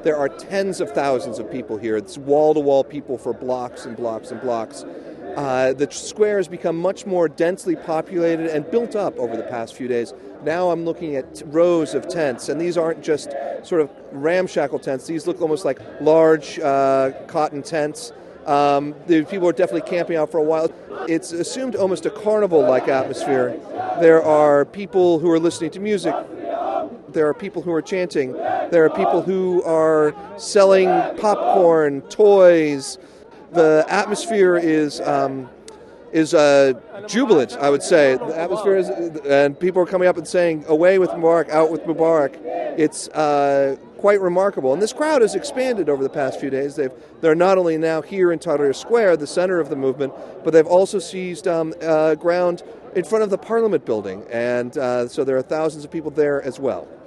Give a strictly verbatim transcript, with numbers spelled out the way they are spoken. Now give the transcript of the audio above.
there are tens of thousands of people here. It's wall-to-wall people for blocks and blocks and blocks. Uh, the square has become much more densely populated and built up over the past few days. Now I'm looking at rows of tents, and these aren't just sort of ramshackle tents. These look almost like large uh, cotton tents. Um, the people are definitely camping out for a while. It's assumed almost a carnival-like atmosphere. There are people who are listening to music. There are people who are chanting. There are people who are selling popcorn, toys. The atmosphere is um, is uh, jubilant, I would say. The atmosphere is, and people are coming up and saying, "Away with Mubarak, out with Mubarak." It's uh, quite remarkable. And this crowd has expanded over the past few days. They've, they're not only now here in Tahrir Square, the center of the movement, but they've also seized um, uh, ground in front of the Parliament building. And uh, so there are thousands of people there as well.